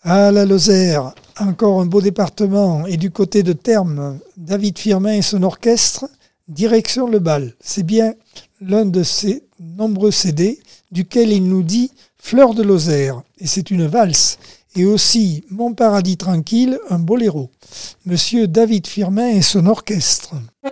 Ah, la Lozère, encore un beau département. Et du côté de Termes, David Firmin et son orchestre, direction le bal. C'est bien l'un de ses nombreux CD duquel il nous dit « Fleur de Lozère ». Et c'est une valse. Et aussi « Mon paradis tranquille », un boléro. Monsieur David Firmin et son orchestre.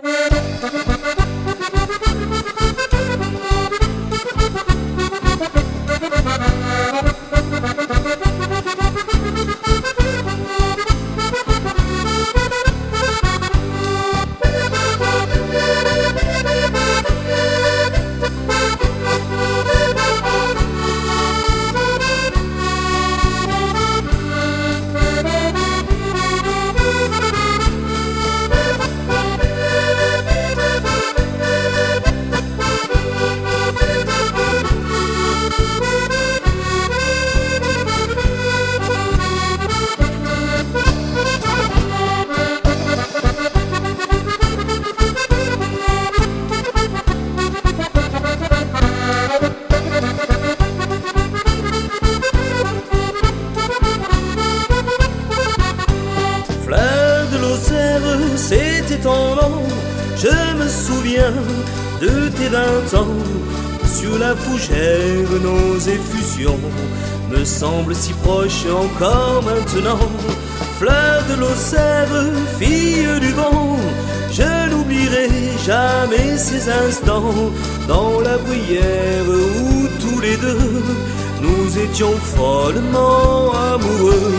C'était ton nom, je me souviens de tes 20 ans. Sur la fougère, nos effusions me semblent si proches encore maintenant. Fleur de Lozère, fille du vent, je n'oublierai jamais ces instants dans la bruyère où tous les deux nous étions follement amoureux.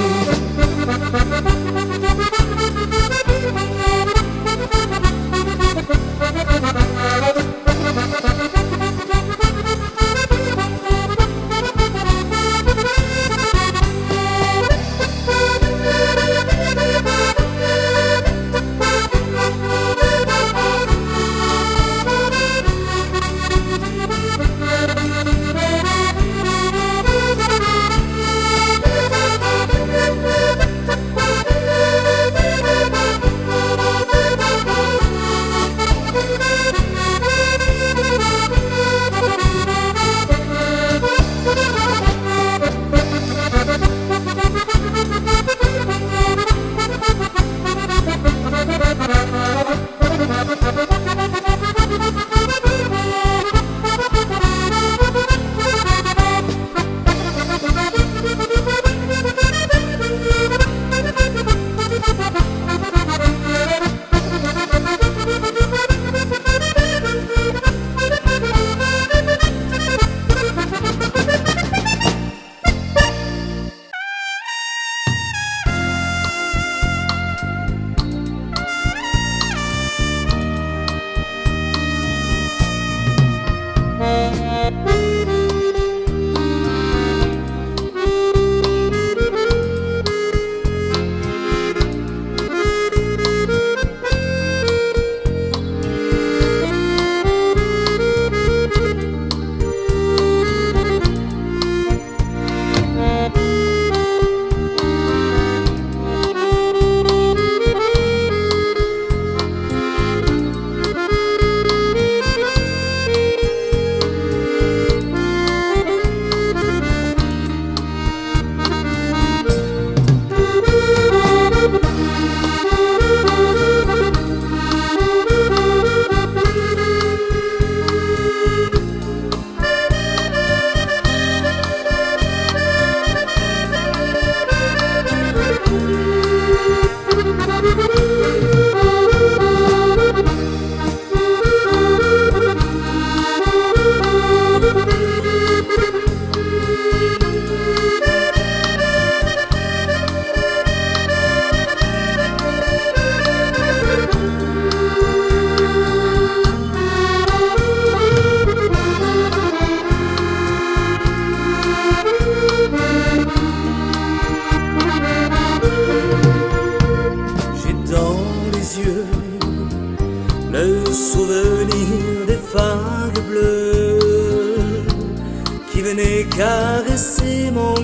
Caresser mon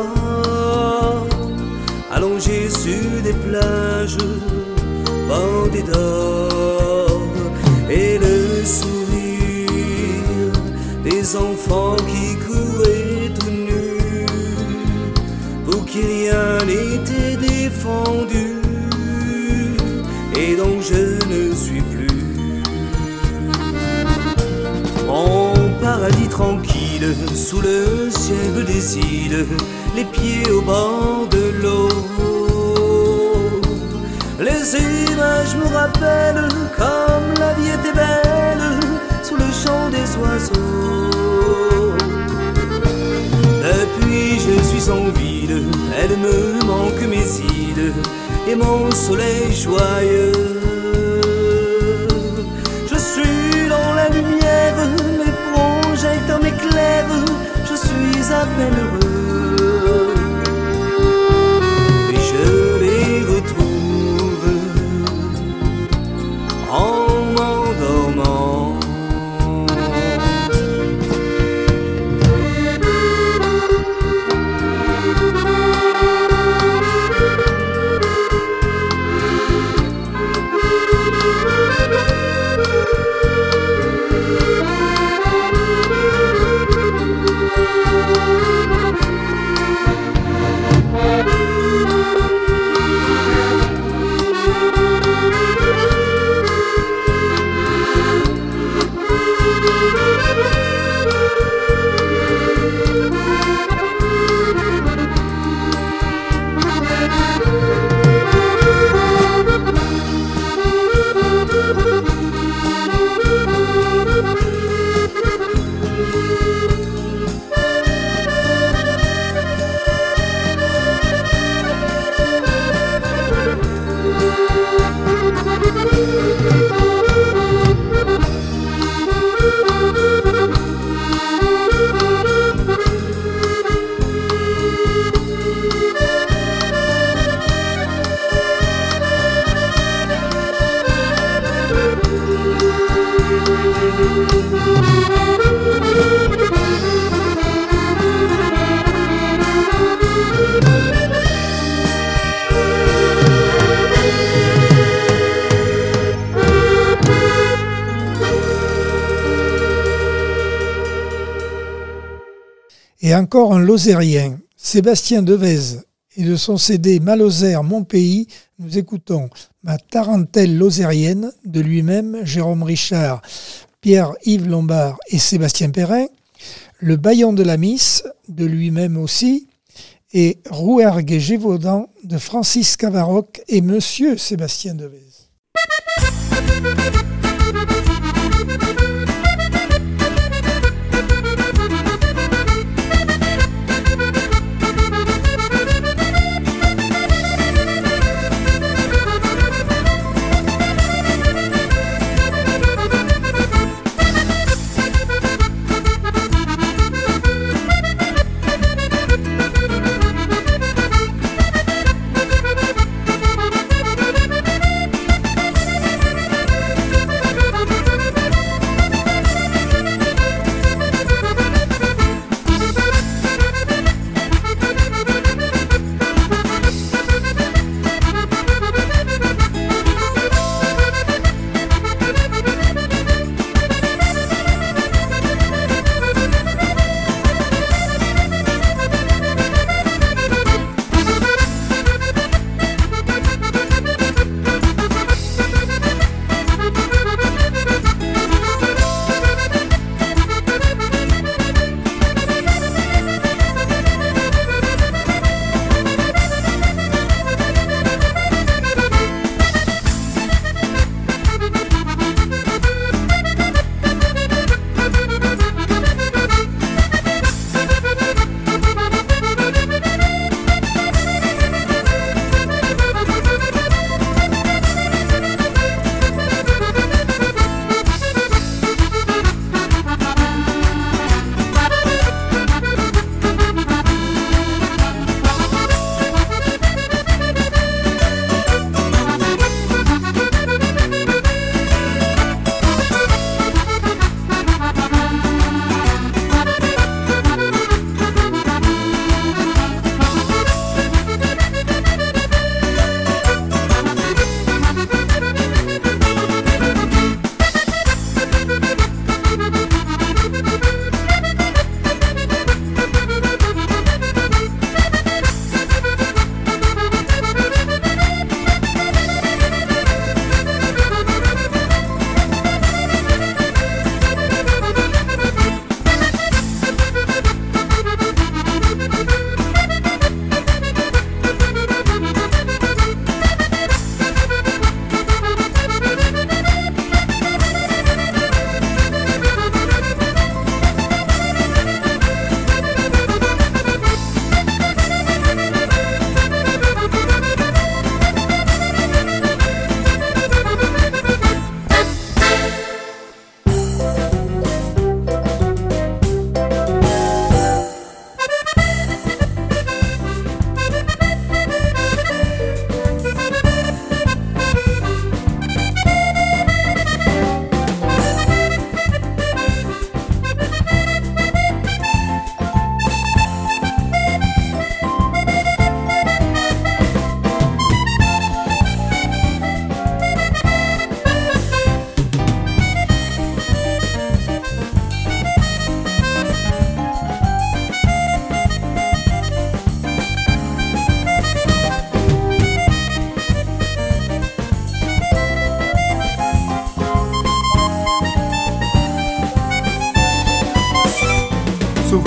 corps, allongé sur des plages bordées d'or, et le sourire des enfants qui couraient tout nus pour qui rien n'était défendu et dont je ne suis plus. En paradis tranquille, sous le ciel des îles, les pieds au bord de l'eau. Les images me rappellent comme la vie était belle sous le chant des oiseaux. Depuis je suis sans ville, elle me manque mes îles et mon soleil joyeux. Je suis dans la lumière, mes projecteurs m'éclairent, je suis à peine heureux. Et je les retrouve en m'endormant. Et encore un Lozérien, Sébastien Devèze, et de son CD Malozère, mon pays, nous écoutons Ma tarentelle lozérienne, de lui-même Jérôme Richard, Pierre-Yves Lombard et Sébastien Perrin, Le Baillon de la Miss, de lui-même aussi, et Rouergue et Gévaudan, de Francis Cavaroc et Monsieur Sébastien Devèze.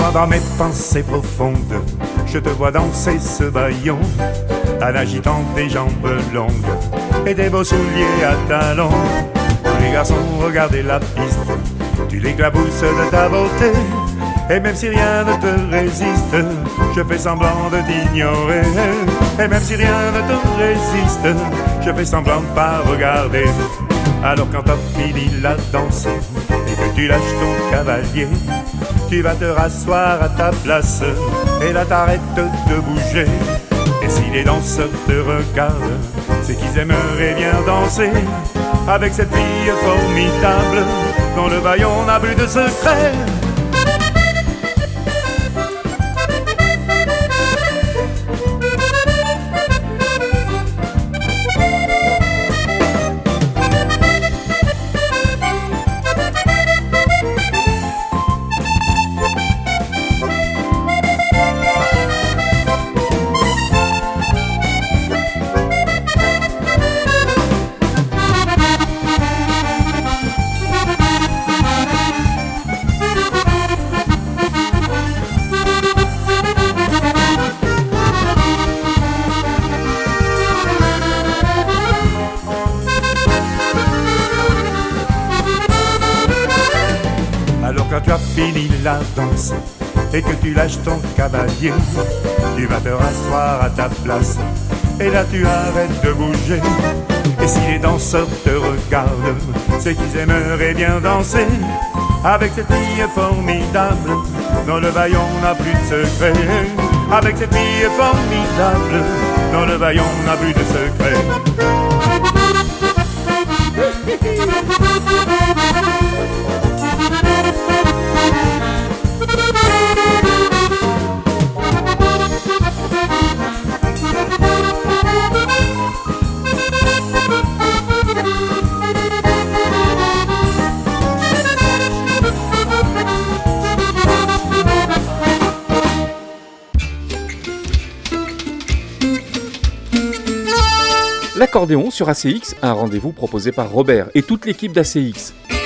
Souvent dans mes pensées profondes, je te vois danser ce baillon, en agitant tes jambes longues et tes beaux souliers à talons. Tous les garçons regardaient la piste, tu l'éclabousses de ta beauté. Et même si rien ne te résiste, je fais semblant de t'ignorer. Et même si rien ne te résiste, je fais semblant de pas regarder. Alors quand t'as fini la danse et que tu lâches ton cavalier, tu vas te rasseoir à ta place et là t'arrêtes de bouger. Et si les danseurs te regardent, c'est qu'ils aimeraient bien danser avec cette fille formidable dont le baillon n'a plus de secret. Fini la danse et que tu lâches ton cavalier, tu vas te rasseoir à ta place et là tu arrêtes de bouger. Et si les danseurs te regardent, c'est qu'ils aimeraient bien danser avec cette fille formidable dont le baillon n'a plus de secret. Avec cette fille formidable dont le baillon n'a plus de secret. L'accordéon sur ACX, un rendez-vous proposé par Robert et toute l'équipe d'ACX.